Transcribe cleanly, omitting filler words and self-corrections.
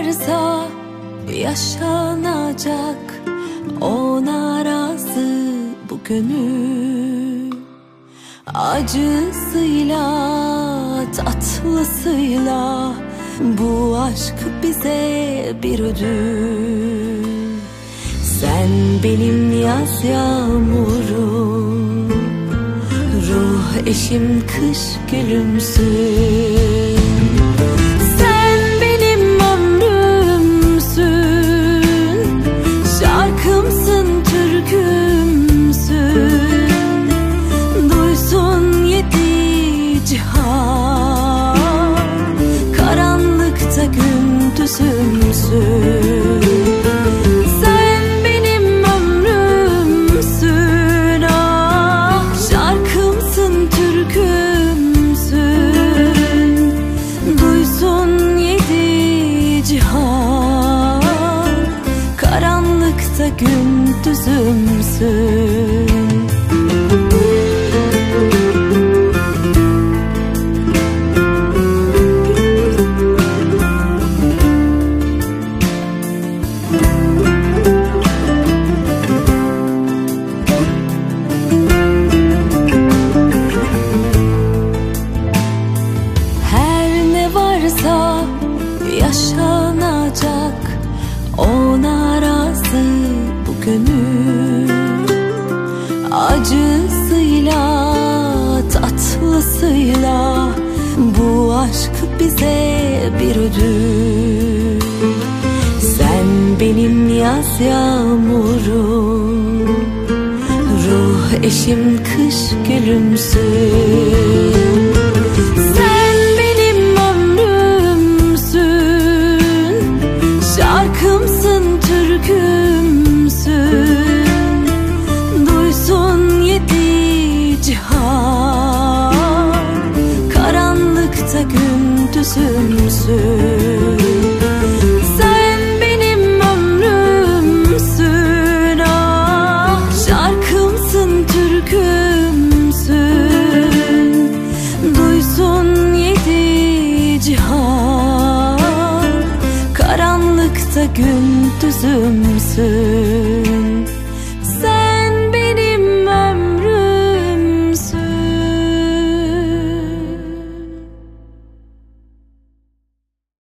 varsa yaşanacak, ona razı bu gönül. Acısıyla tatlısıyla bu aşk bize bir ödül. Sen benim yaz yağmurum, ruh eşim kış gülümsün. Sen benim ömrümsün, şarkımsın, türkümsün. Duysun yedi cihan, karanlıkta gündüzümsün. Karanlıkta gündüzümsün. Her ne varsa yaşanacak, ona razı bu gönül. Acısıyla tatlısıyla bu aşk bize bir ödül. Sen benim yaz yağmurum, ruh eşim kış gülümsün. Sen benim ömrümsün, şarkımsın, türkümsün. Duysun yedi cihan, karanlıkta gündüzümsün. Sen benim ömrümsün, ah şarkımsın, türkümsün. Duysun yedi cihan, karanlıkta gündüzümsün.